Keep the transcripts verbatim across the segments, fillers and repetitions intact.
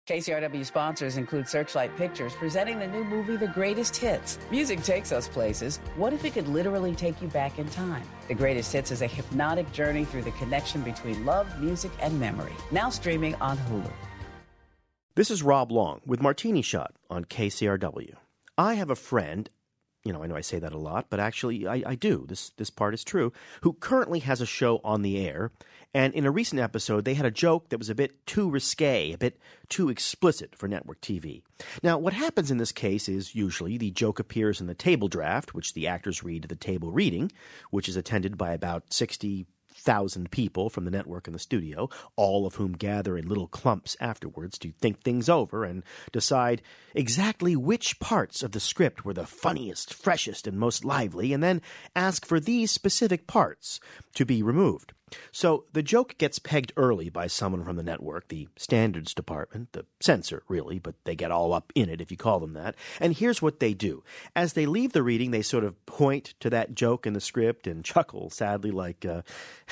K C R W sponsors include Searchlight Pictures, presenting the new movie, The Greatest Hits. Music takes us places. What if it could literally take you back in time? The Greatest Hits is a hypnotic journey through the connection between love, music, and memory. Now streaming on Hulu. This is Rob Long with Martini Shot on K C R W. I have a friend, you know, I know I say that a lot, but actually I, I do. This this part is true, who currently has a show on the air. And in a recent episode, they had a joke that was a bit too risque, a bit too explicit for network T V. Now, what happens in this case is usually the joke appears in the table draft, which the actors read at the table reading, which is attended by about sixty thousand people from the network and the studio, all of whom gather in little clumps afterwards to think things over and decide exactly which parts of the script were the funniest, freshest, and most lively, and then ask for these specific parts to be removed. So the joke gets pegged early by someone from the network, the standards department, the censor, really, but they get all up in it if you call them that. And here's what they do. As they leave the reading, they sort of point to that joke in the script and chuckle sadly like, uh,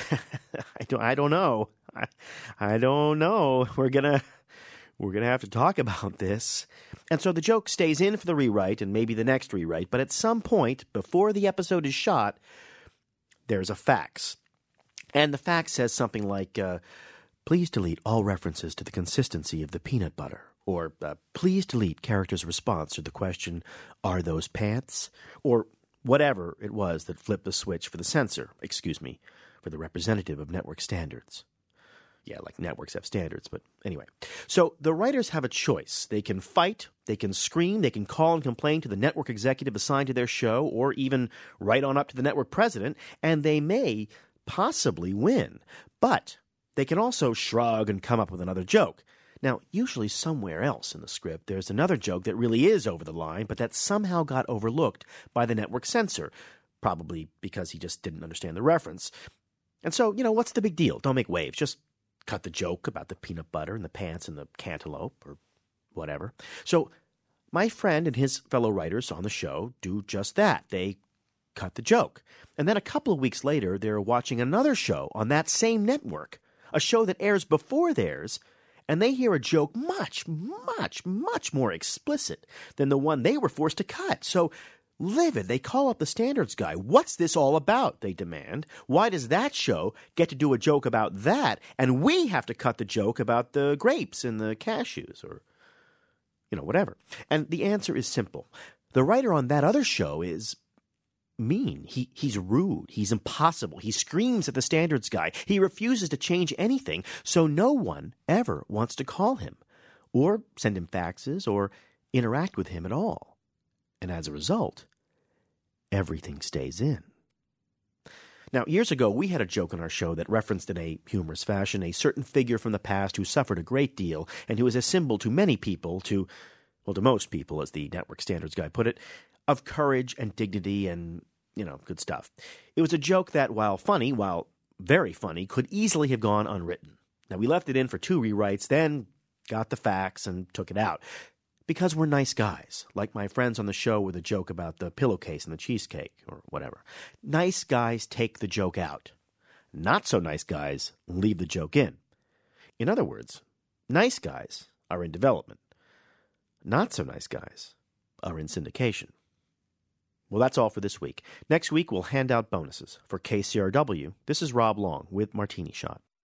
I, don't, I don't know. I, I don't know. We're going to... We're going to have to talk about this. And so the joke stays in for the rewrite and maybe the next rewrite, but at some point, before the episode is shot, there's a fax. And the fax says something like, uh, please delete all references to the consistency of the peanut butter. Or, uh, please delete character's response to the question, are those pants? Or whatever it was that flipped the switch for the censor, excuse me, for the representative of network standards. Yeah, like networks have standards, but anyway. So the writers have a choice. They can fight, they can scream, they can call and complain to the network executive assigned to their show, or even right on up to the network president, and they may possibly win. But they can also shrug and come up with another joke. Now, usually somewhere else in the script, there's another joke that really is over the line, but that somehow got overlooked by the network censor, probably because he just didn't understand the reference. And so, you know, what's the big deal? Don't make waves. Just cut the joke about the peanut butter and the pants and the cantaloupe or whatever. So my friend and his fellow writers on the show do just that. They cut the joke. And then a couple of weeks later, they're watching another show on that same network, a show that airs before theirs, and they hear a joke much, much, much more explicit than the one they were forced to cut. So livid, they call up the standards guy. What's this all about, they demand. Why does that show get to do a joke about that, and we have to cut the joke about the grapes and the cashews or, you know, whatever? And the answer is simple. The writer on that other show is mean. He He's rude. He's impossible. He screams at the standards guy. He refuses to change anything, so no one ever wants to call him or send him faxes or interact with him at all. And as a result, everything stays in. Now, years ago, we had a joke on our show that referenced in a humorous fashion a certain figure from the past who suffered a great deal and who is a symbol to many people, to, well, to most people, as the network standards guy put it, of courage and dignity and, you know, good stuff. It was a joke that, while funny, while very funny, could easily have gone unwritten. Now, we left it in for two rewrites, then got the fax and took it out. Because we're nice guys, like my friends on the show with a joke about the pillowcase and the cheesecake, or whatever. Nice guys take the joke out. Not so nice guys leave the joke in. In other words, nice guys are in development. Not so nice guys are in syndication. Well, that's all for this week. Next week, we'll hand out bonuses. For K C R W, this is Rob Long with Martini Shot.